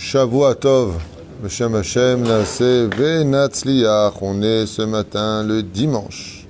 Shavua Tov, Beshem Hashem, Naaseh Venatzliach. On est ce matin le dimanche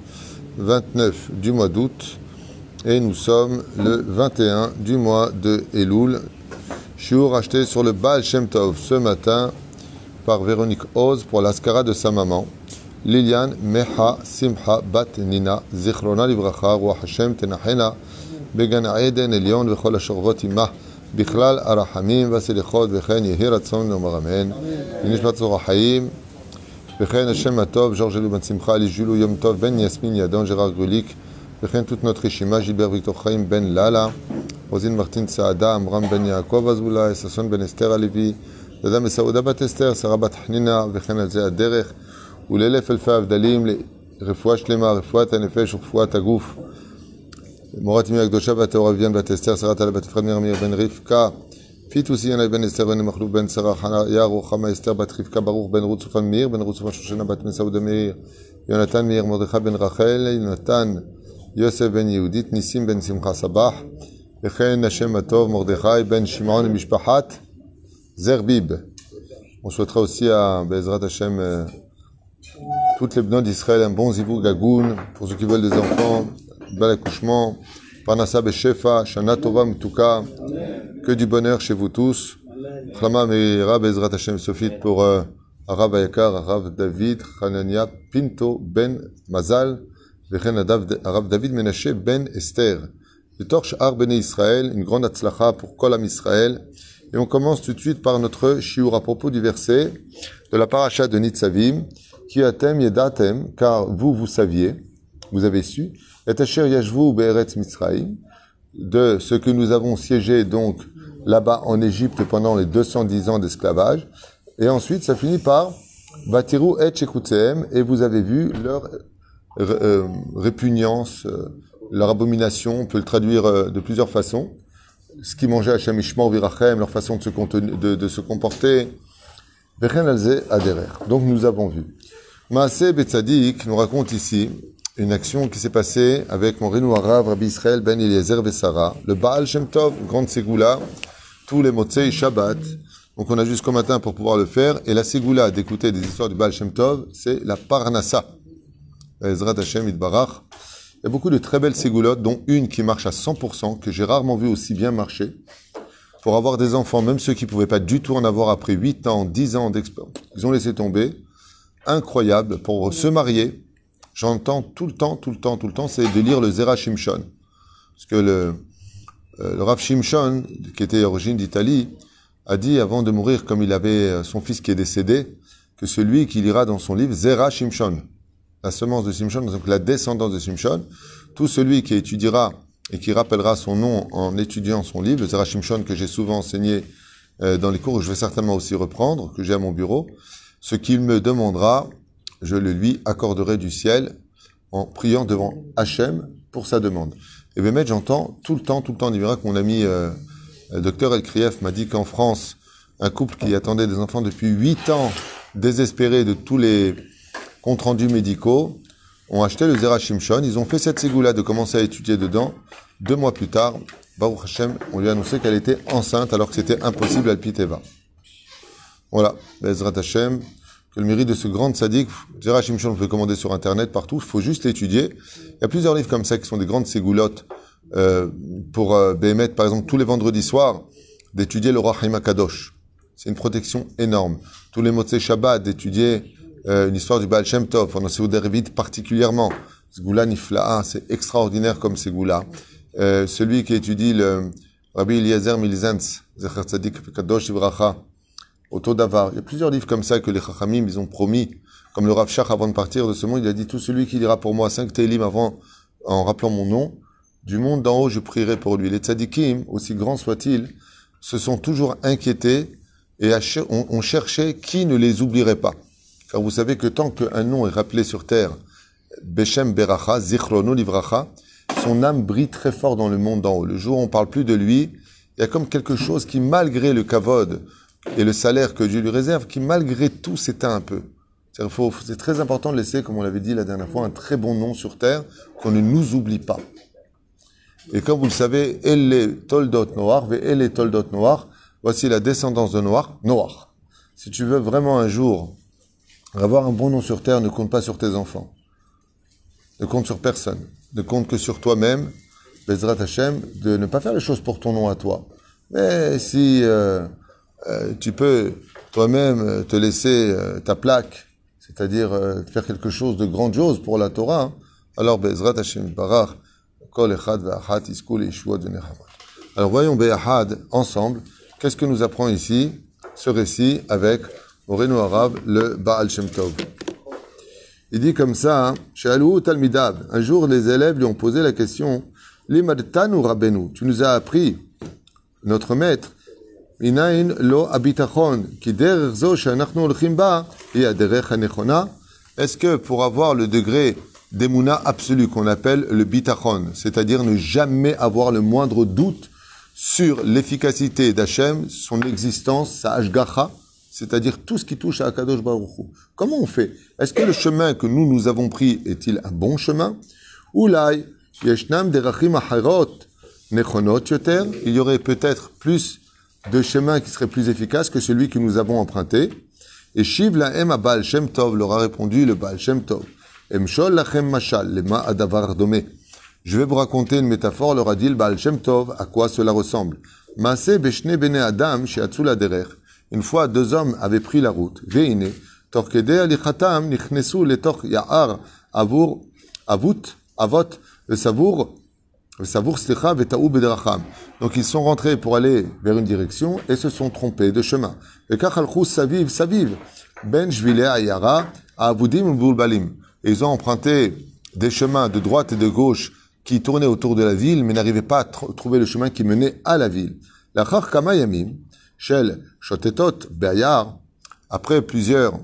29 du mois d'août et nous sommes le 21 du mois de Elul. Shiur acheté sur le Baal Shem Tov ce matin par Véronique Oz pour l'Askara de sa maman, Liliane Meha Simcha Bat Nina, Zichrona Livracha, Ruach Hashem Tenachena, Began Eden Elion, Vechol Ashorvot Imah, Bichlal Arachamim, Vaselichot, Vechen Yehi Ratzon Nomar Amen, Nishmat Zorah Haim, Vechen Hashem Atov, Georges Elou Ben Simcha, Ali Julou Yom Tov, Ben Yasmin Yadon, Gérard Grulik, Vechen toute notre Rishima, Gilbert Victor Chaim, Ben Lala, Rosine Martin Saada, Amram Ben Yaakov Azula, Sasson Ben Esther Alevi, Dada Saouda Bat Esther, Sarah Bat Hnina, Vechen Alze Aderech, ולאלף אלפי הבדלים, רפואה שלמה, רפואת הנפש ורפואת הגוף. מורת ימי הקדושה והטהורה אביאן בת אסתר, שרת עלה בת אפרת מרמיר בן רבקה, פיטוס ינאי בן אסתר בן מחלוף בן שרה, חניה רוחמה אסתר בת רבקה, ברוך בן רות צופן מאיר, בן רות צופן שושנה בת מסעודה מאיר, יונתן מאיר מרדכי בן רחל, יונתן יוסף בן יהודית, ניסים בן שמחה סבח, וכן השם הטוב מרדכי בן שמעון למשפחת זרביב. On souhaitera aussi à Bezrat Hashem toutes les bnot d'Israël un bon zivou gagoun pour ceux qui veulent des enfants, bel accouchement, Parnassa Beshefa, Shana Tova Mtuka, que du bonheur chez vous tous. Chlama Meira Bezrat Hashem Sofit pour Arav Ayakar, Arav David, Hanania Pinto Ben Mazal, Vechen Arav David Menashe Ben Esther. Le torche Ar Bene Israël, une grande atzlacha pour Kol Am Israël. Et on commence tout de suite par notre shiur à propos du verset de la paracha de Nitzavim, qui atem yedatem, car vous saviez, vous avez su, et asher yashvu be'eretz Mitzrayim, de ce que nous avons siégé donc là-bas en Égypte pendant les 210 ans d'esclavage, et ensuite ça finit par vatiru et shekutzehem, et vous avez vu leur répugnance, leur abomination, on peut le traduire de plusieurs façons, ce qui mangeait Hashem Ishmor Virachem, leur façon de se comporter, Vechen alze aderer. Donc nous avons vu. Maaseh Betzadik nous raconte ici une action qui s'est passée avec mon Renu Harav, Rabbi Israël Ben Eliezer Vessara, le Baal Shem Tov, grande ségoula, tous les Motzei Shabbat. Donc on a jusqu'au matin pour pouvoir le faire. Et la ségoula d'écouter des histoires du Baal Shem Tov, c'est la Parnassa. Ezrat Hashem Itbarach. Il y a beaucoup de très belles ségoulottes, dont une qui marche à 100%, que j'ai rarement vu aussi bien marcher. Pour avoir des enfants, même ceux qui ne pouvaient pas du tout en avoir après 8 ans, 10 ans d'expérience, ils ont laissé tomber. Incroyable. Pour se marier, j'entends tout le temps, c'est de lire le Zera Shimshon. Parce que le Rav Shimshon, qui était d'origine d'Italie, a dit avant de mourir, comme il avait son fils qui est décédé, que celui qui lira dans son livre Zera Shimshon, la semence de Shimshon, donc la descendance de Shimshon, tout celui qui étudiera et qui rappellera son nom en étudiant son livre, le Zera Shimshon que j'ai souvent enseigné dans les cours, que je vais certainement aussi reprendre, que j'ai à mon bureau, ce qu'il me demandera, je le lui accorderai du ciel en priant devant Hachem pour sa demande. Et bien, j'entends tout le temps, des miracles. Mon ami docteur El Krief m'a dit qu'en France, un couple qui attendait des enfants depuis 8 ans, désespéré de tous les comptes rendus médicaux, ont acheté le Zera Shimshon. Ils ont fait cette ségoula de commencer à étudier dedans. 2 mois plus tard, Baruch Hashem, on lui a annoncé qu'elle était enceinte alors que c'était impossible à Alpiteva. Voilà, Bezrat Hashem, que le mérite de ce grand tzaddik, Zera Shimshon, on peut commander sur Internet partout, il faut juste l'étudier. Il y a plusieurs livres comme ça qui sont des grandes ségoulottes pour Béhémet, par exemple, tous les vendredis soirs, d'étudier le Roi Haïm Kadosh. C'est une protection énorme. Tous les Motzei Shabbat, d'étudier une histoire du Baal Shem Tov, pendant Seouda Revit particulièrement. Ségoula Nifla'a, c'est extraordinaire comme ségoula. Celui qui étudie le Rabbi Eliezer Milizantz, Zecher Tzadik Kadosh Ivracha, Auto Davar. Il y a plusieurs livres comme ça que les Chachamim, ils ont promis. Comme le Rav Shach, avant de partir de ce monde, il a dit, tout celui qui lira pour moi 5 Télim avant, en rappelant mon nom, du monde d'en haut, je prierai pour lui. Les Tzadikim, aussi grands soient-ils, se sont toujours inquiétés et ont cherché qui ne les oublierait pas. Car vous savez que tant qu'un nom est rappelé sur terre, Beshem Beracha, Zichrono Livracha, son âme brille très fort dans le monde d'en haut. Le jour où on parle plus de lui, il y a comme quelque chose qui, malgré le kavod et le salaire que Dieu lui réserve, qui malgré tout s'éteint un peu. C'est très important de laisser, comme on l'avait dit la dernière fois, un très bon nom sur terre, qu'on ne nous oublie pas. Et comme vous le savez, Elle Toldot Noir, ve Elle Toldot Noir, voici la descendance de Noach. Si tu veux vraiment un jour avoir un bon nom sur terre, ne compte pas sur tes enfants. Ne compte sur personne. Ne compte que sur toi-même, Bezrat Hashem, de ne pas faire les choses pour ton nom à toi. Mais si tu peux toi-même te laisser ta plaque, c'est-à-dire faire quelque chose de grandiose pour la Torah, hein, alors Bezrat Hashem Barach, Kol Echad Ve'achat Iskul Yeshuot Venechama. Alors voyons Be'ahad ensemble. Qu'est-ce que nous apprend ici ce récit avec Moreno Arabe, le Baal Shem Tov? Il dit comme ça, chez Alou Talmidab, un jour les élèves lui ont posé la question, Limadtanu Rabbeinu, tu nous as appris, notre maître, Inain lo abitachon, ki derer zo she'anachnu holchim ba, hi haderech hanechona. Est-ce que pour avoir le degré d'émouna absolu qu'on appelle le bitachon, c'est-à-dire ne jamais avoir le moindre doute sur l'efficacité d'Hachem, son existence, sa hashgacha, c'est-à-dire tout ce qui touche à Akadosh Baruch Hu. Comment on fait? Est-ce que le chemin que nous avons pris est-il un bon chemin? Oulai, yeshnam derachim acharot nechonot yoter. Il y aurait peut-être plus de chemins qui seraient plus efficaces que celui que nous avons emprunté. Et Shiv lahem a Baal Shem Tov leur a répondu le Baal Shem Tov. Emshol lachem mashal lema adavar domé. Je vais vous raconter une métaphore, leur a dit le Baal Shem Tov, à quoi cela ressemble. Maaseh beshne bene adam she'atzu laderer. Une fois, deux hommes avaient pris la route. Veine, torkede alichatam nichnesu letor ya'ar avut avot vesavour slicha veta'u bedracham. Donc ils sont rentrés pour aller vers une direction et se sont trompés de chemin. Vekach alchus saviv ben shvilei ayara avudim ubulbalim. Et ils ont emprunté des chemins de droite et de gauche qui tournaient autour de la ville, mais n'arrivaient pas à trouver le chemin qui menait à la ville. Lachar kama yamim shel shotetot be'ayar, après plusieurs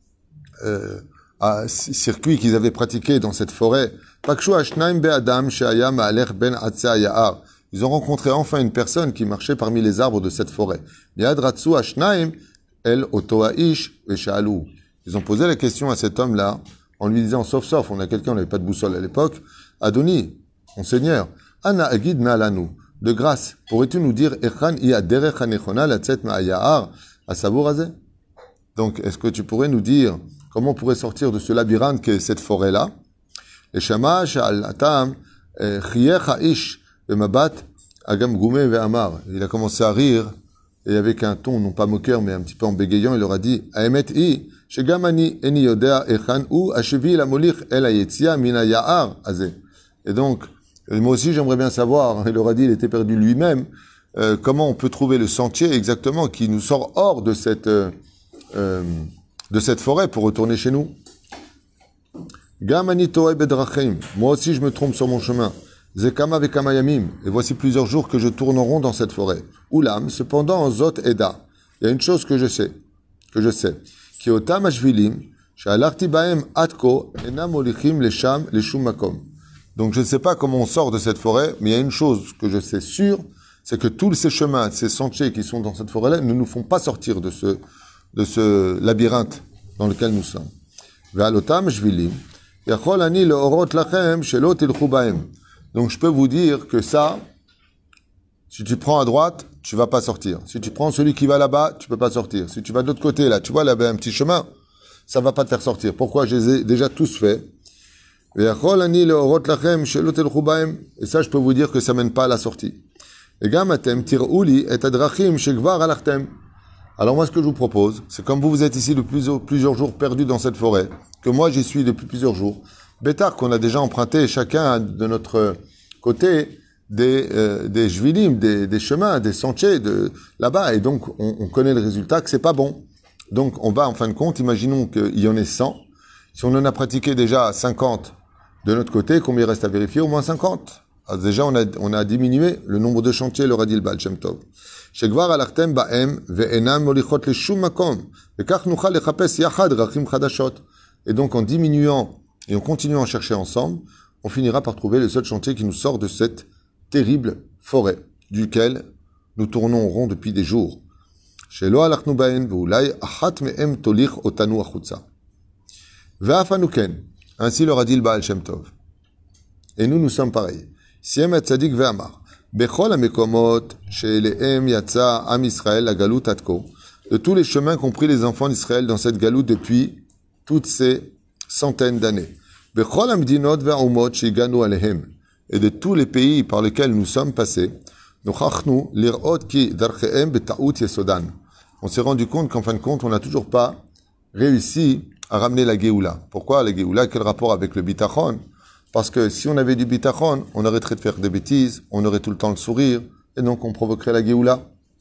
circuits qu'ils avaient pratiqués dans cette forêt, pakshu ashnaim be'adam she'aya ma'alech ben atzeh ya'ar. Ils ont rencontré enfin une personne qui marchait parmi les arbres de cette forêt. Miad ratzu ashnaim el oto ha'ish ve'sha'alu. Ils ont posé la question à cet homme-là en lui disant, sauf, on a quelqu'un, on n'avait pas de boussole à l'époque, Adoni, mon Seigneur, Ana agidna lanu, de grâce, pourrais-tu nous dire, Echan iya derech hanechona latzet ma'ayahar asavorazeh? Donc, est-ce que tu pourrais nous dire comment on pourrait sortir de ce labyrinthe qu'est cette forêt-là? Et Shama sha'al atam chiyech ha'ish bemabat agam gume ve'amar. Il a commencé à rire, et avec un ton, non pas moqueur, mais un petit peu en bégayant, il leur a dit, Aemet i, שגם אני יודע היכן הוא השביל המוליך אל היציאה מן היער הזה. Et donc, moi aussi j'aimerais bien savoir, il leur a dit, il était perdu lui-même, comment on peut trouver le sentier exactement qui nous sort hors de cette forêt pour retourner chez nous. גם אני טועה בדרכים, moi aussi je me trompe sur mon chemin. זה כמה וכמה ימים, et voici plusieurs jours que je tourne en rond dans cette forêt. Oulam, cependant, Zot Eda, il y a une chose que je sais. כי אותם השבילים שהלכתי בהם עד כה אינם מוליכים לשם לשום מקום. Donc je ne sais pas comment on sort de cette forêt, mais il y a une chose que je sais sûr, c'est que tous ces chemins, ces sentiers qui sont dans cette forêt-là ne nous font pas sortir de ce labyrinthe dans lequel nous sommes. ועל אותם שבילים יכול אני להורות לכם שלא תלכו בהם. Donc je peux vous dire que ça, si tu prends à droite, tu vas pas sortir. Si tu prends celui qui va là-bas, tu peux pas sortir. Si tu vas de l'autre côté, là, tu vois là-bas un petit chemin, ça va pas te faire sortir. Pourquoi? Je les ai déjà tous faits. Et ça, je peux vous dire que ça mène pas à la sortie. Alors moi, ce que je vous propose, c'est comme vous êtes ici depuis plusieurs jours perdus dans cette forêt, que moi j'y suis depuis plusieurs jours, Bétard qu'on a déjà emprunté chacun de notre côté, des jvilim, des chemins, des sentiers là-bas, et donc on connaît le résultat que c'est pas bon. Donc on va en fin de compte, imaginons qu'il y en ait 100. Si on en a pratiqué déjà 50 de notre côté, combien il reste à vérifier? Au moins 50. Alors déjà on a diminué le nombre de chantiers, leur a dit le Baal Shem Tov. שכבר הלכתם בהם ואינם מוליכות לשום מקום, וכך נוכל לחפש יחד דרכים חדשות. Et donc en diminuant et en continuant à chercher ensemble, on finira par trouver le seul chantier qui nous sort de cette terrible forêt, duquel nous tournons en rond depuis des jours. שלא הלכנו בהן, ואולי אחת מהם תוליך אותנו החוצה. ואף אנו כן, ainsi leur a dit le Baal Shem Tov. Et nous sommes pareils. סיים הצדיק ואמר, Bechol hamekomot she'elehem yatsa am Israël la galut atko. De tous les chemins qu'ont pris les enfants d'Israël dans cette galoute depuis toutes ces centaines d'années. Bechol hamdinot ve'umot she'iganu alehem. Et de tous les pays par lesquels nous sommes passés, nochachnu lirot ki darchehem beta'ut yesodan. On s'est rendu compte qu'en fin de compte, on n'a toujours pas réussi à ramener la Géoula. Pourquoi la Géoula? Quel rapport avec le bitachon? Parce que si on avait du bitachon, on arrêterait de faire des bêtises, on aurait tout le temps le sourire, et donc on provoquerait la Géoula.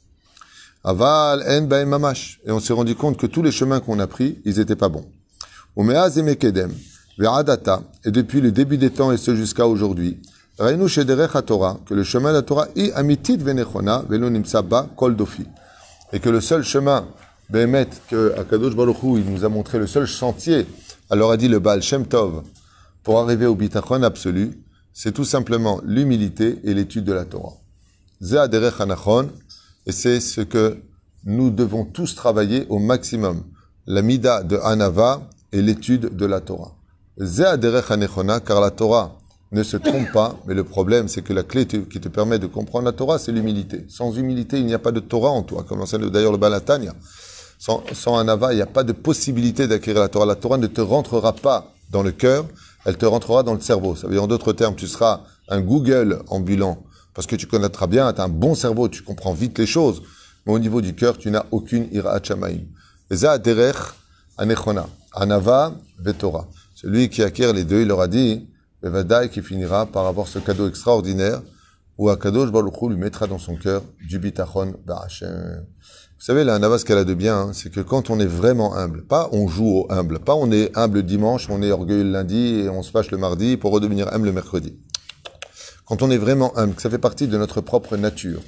Aval en baem mamash. Et on s'est rendu compte que tous les chemins qu'on a pris, ils étaient pas bons. Umeaz emekedem, ve'adata, et depuis le début des temps et ce jusqu'à aujourd'hui, Rainu shederech haTorah, que le chemin de la Torah est amitit venechona, velo nimsa ba kol dofi. Et que le seul chemin, Béhémet, que Akadosh Baruch Hu, il nous a montré le seul sentier, alors a dit le Baal Shem Tov, pour arriver au bitachon absolu, c'est tout simplement l'humilité et l'étude de la Torah. Zeh aderech hanachon, et c'est ce que nous devons tous travailler au maximum. La mida de Hanava et l'étude de la Torah. Zeh aderech hanechona, car la Torah ne se trompe pas, mais le problème, c'est que la clé qui te permet de comprendre la Torah, c'est l'humilité. Sans humilité, il n'y a pas de Torah en toi, comme l'enseigne d'ailleurs le Baal HaTanya. Sans Hanava, il n'y a pas de possibilité d'acquérir la Torah. La Torah ne te rentrera pas dans le cœur, elle te rentrera dans le cerveau. Ça veut dire, en d'autres termes, tu seras un Google ambulant, parce que tu connaîtras bien, tu as un bon cerveau, tu comprends vite les choses, mais au niveau du cœur, tu n'as aucune ira shamaim. Eza derech anechona, Hanava veTorah. Celui qui acquiert les deux, il leur a dit, Bevadaï, qui finira par avoir ce cadeau extraordinaire, où Akadosh Baruch Hu lui mettra dans son cœur du bitachon ba'Hashem. Vous savez, la Hanava, ce qu'elle a de bien, c'est que quand on est vraiment humble, pas on joue au humble, pas on est humble le dimanche, on est orgueilleux le lundi et on se fâche le mardi pour redevenir humble le mercredi. Quand on est vraiment humble, que ça fait partie de notre propre nature,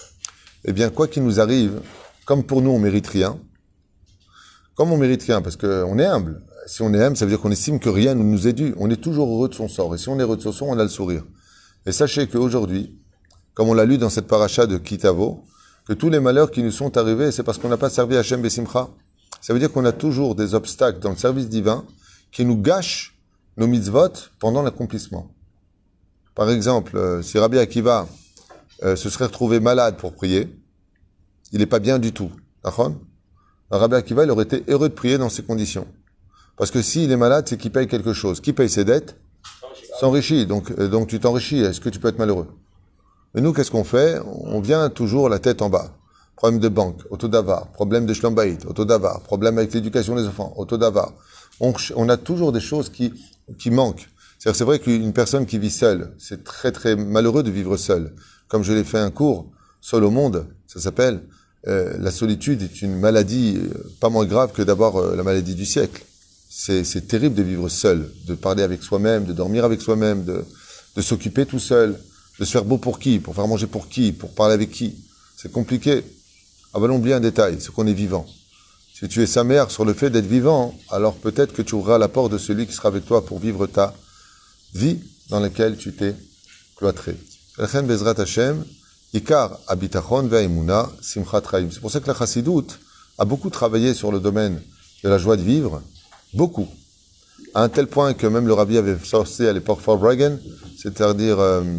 eh bien, quoi qu'il nous arrive, comme pour nous, on mérite rien, comme on mérite rien, parce qu'on est humble. Si on est humble, ça veut dire qu'on estime que rien ne nous est dû. On est toujours heureux de son sort. Et si on est heureux de son sort, on a le sourire. Et sachez qu'aujourd'hui, comme on l'a lu dans cette paracha de Kitavo, que tous les malheurs qui nous sont arrivés, c'est parce qu'on n'a pas servi Hachem Besimcha. Ça veut dire qu'on a toujours des obstacles dans le service divin qui nous gâchent nos mitzvot pendant l'accomplissement. Par exemple, si Rabbi Akiva se serait retrouvé malade pour prier, il n'est pas bien du tout. D'accord ? Rabbi Akiva, il aurait été heureux de prier dans ces conditions. Parce que s'il est malade, c'est qu'il paye quelque chose. Qui paye ses dettes s'enrichit. Donc tu t'enrichis. Est-ce que tu peux être malheureux? Et nous, qu'est-ce qu'on fait? On vient toujours la tête en bas. Problème de banque, autodavar. Problème de shlombaït, autodavar. Problème avec l'éducation des enfants, autodavar. On a toujours des choses qui manquent. C'est vrai qu'une personne qui vit seule, c'est très très malheureux de vivre seul. Comme je l'ai fait un cours, Seul au monde, ça s'appelle. La solitude est une maladie pas moins grave que d'avoir la maladie du siècle. C'est terrible de vivre seul, de parler avec soi-même, de dormir avec soi-même, de s'occuper tout seul, de se faire beau pour qui, pour faire manger pour qui, pour parler avec qui. C'est compliqué. Allons oublier un détail, c'est qu'on est vivant. Si tu es sa mère sur le fait d'être vivant, alors peut-être que tu ouvriras la porte de celui qui sera avec toi pour vivre ta vie dans laquelle tu t'es cloîtré. Lechem Bezrat Hashem, Ikar Abitachon Ve'emuna Simchat Chaim. C'est pour ça que la Chassidoute a beaucoup travaillé sur le domaine de la joie de vivre, beaucoup. À un tel point que même le rabbi avait sorti à l'époque Fort Reagan, c'est-à-dire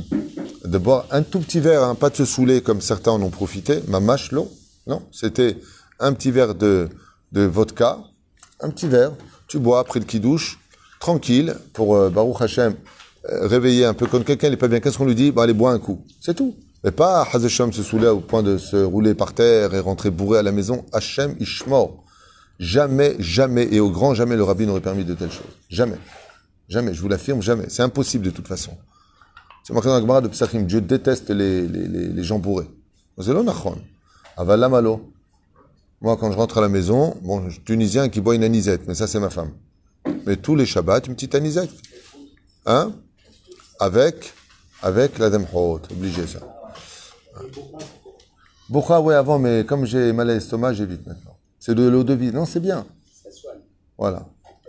de boire un tout petit verre, hein, pas de se saouler comme certains en ont profité, mamash l'eau, non, c'était un petit verre de vodka, un petit verre, tu bois après le kidouche, tranquille, pour Baruch Hashem, réveiller un peu, quand quelqu'un n'est pas bien, qu'est-ce qu'on lui dit? Bah, allez, bois un coup, c'est tout. Mais pas Hazesham se saouler au point de se rouler par terre et rentrer bourré à la maison, Hashem Ishmor. Jamais, jamais, et au grand jamais, le rabbi n'aurait permis de telles choses. Jamais. Jamais, je vous l'affirme, jamais. C'est impossible de toute façon. C'est marqué dans la Gemara de Psachim, Dieu déteste les gens bourrés. C'est l'onachon. Avalamalo. Moi, quand je rentre à la maison, bon, je suis tunisien qui boit une anisette, mais ça, c'est ma femme. Mais tous les Shabbats, une petite anisette. Hein? Avec la Demhot. Obligé, ça. Bourra, ouais, avant, mais comme j'ai mal à l'estomac, j'évite maintenant. C'est de l'eau de vie. Non, c'est bien. Voilà.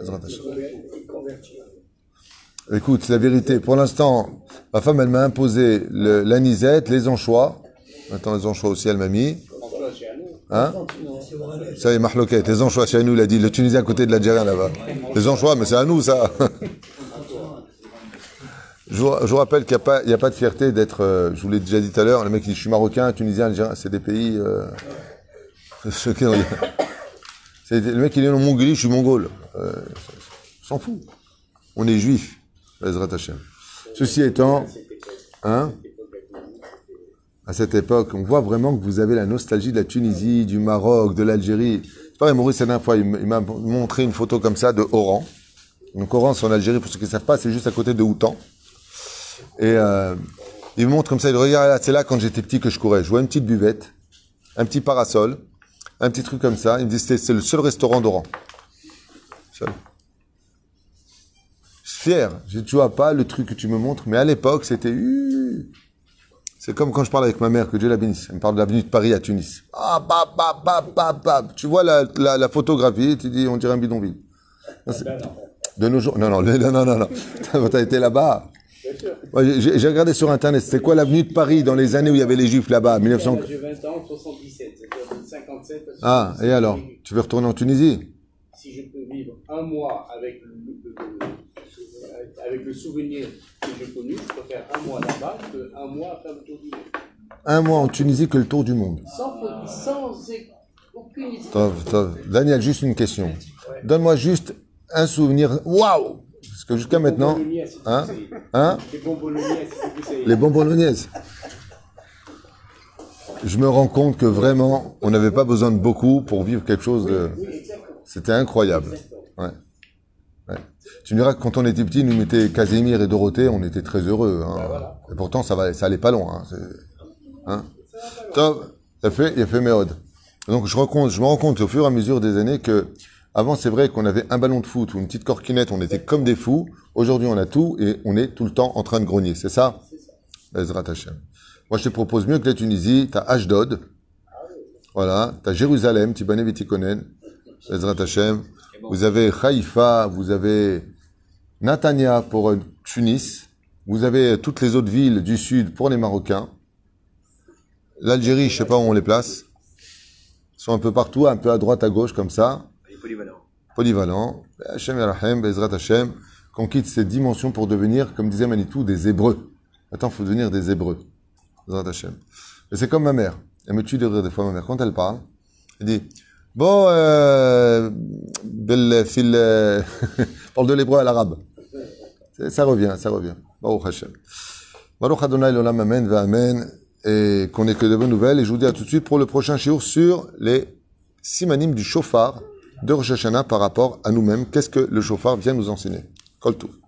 Écoute, c'est la vérité. Pour l'instant, ma femme, elle m'a imposé l'anisette, les anchois. Maintenant, les anchois aussi, elle m'a mis. Hein? Ça y est, mahloquette. Les anchois, chez nous, il a dit, le Tunisien à côté de l'Algérien, là-bas. Les anchois, mais c'est à nous, ça. vous rappelle qu'il n'y a pas de fierté d'être, je vous l'ai déjà dit tout à l'heure, le mec qui dit je suis marocain, tunisien, algérien, c'est des pays... le mec qui est en Mongolie, je suis mongol. On s'en fout. On est juif. Ceci étant, hein, à cette époque, on voit vraiment que vous avez la nostalgie de la Tunisie, du Maroc, de l'Algérie. C'est pareil, Maurice, la dernière fois, il m'a montré une photo comme ça de Oran. Donc Oran, c'est en Algérie, pour ceux qui ne savent pas, c'est juste à côté de Houtan. Et il me montre comme ça, il dit, regarde là, c'est là quand j'étais petit que je courais. Je vois une petite buvette, un petit parasol, un petit truc comme ça. Il me dit, c'est le seul restaurant d'Oran. Seul. Je suis fier. Tu vois pas le truc que tu me montres, mais à l'époque, c'était... C'est comme quand je parle avec ma mère, que Dieu la bénisse. Elle me parle de l'avenue de Paris à Tunis. Ah, Tu vois la photographie, tu dis, on dirait un bidonville. Non, de nos jours. Non. T'as été là-bas. Ouais, j'ai regardé sur Internet. C'était quoi l'avenue de Paris dans les années où il y avait les Juifs là-bas, 1900. J'ai 20 ans, 77. C'est-à-dire de 57 à 77. Ah, et alors? Tu veux retourner en Tunisie? Si je peux vivre un mois avec le souvenir que j'ai connu, je préfère un mois là-bas qu'un mois à faire le tour du monde. Un mois en Tunisie que le tour du monde. Sans aucune hésitation. Tov. Daniel, juste une question. Ouais. Donne-moi juste un souvenir. Waouh! Parce que jusqu'à maintenant. Hein? Les bonbons bolognaises. Je me rends compte que vraiment, on n'avait pas besoin de beaucoup pour vivre quelque chose de. C'était incroyable. Ouais. Tu me diras que quand on était petit, nous mettait Casimir et Dorothée, on était très heureux. Hein. Voilà. Et pourtant, ça allait pas loin. Hein. Top, il a fait Méode. Donc je me rends compte au fur et à mesure des années que avant, c'est vrai qu'on avait un ballon de foot ou une petite corquinette, on était comme des fous. Aujourd'hui, on a tout et on est tout le temps en train de grogner. C'est ça? Ezrat Hashem. Moi, je te propose mieux que la Tunisie. T'as Ashdod. Voilà. T'as Jérusalem, Tibane Vitikonen. Ezrat Hashem. Vous avez Haïfa, vous avez Natania pour Tunis, vous avez toutes les autres villes du sud pour les Marocains. L'Algérie, je sais pas où on les place. Ils sont un peu partout, un peu à droite, à gauche, comme ça. Polyvalent. Hashem Yarachem, Bezrat Hashem, qu'on quitte ces dimensions pour devenir, comme disait Manitou, des Hébreux. Attends, il faut devenir des Hébreux. Bezrat Hashem. Mais c'est comme ma mère. Elle me tue de rire des fois, ma mère. Quand elle parle, elle dit... Bon, parle de l'hébreu à l'arabe. Ça revient. Baruch Hashem. Baruch Adonai l'olam amen va amen. Et qu'on ait que de bonnes nouvelles. Et je vous dis à tout de suite pour le prochain shiur sur les simanim du shofar de Rosh Hashanah par rapport à nous-mêmes. Qu'est-ce que le shofar vient nous enseigner? Kol Tov.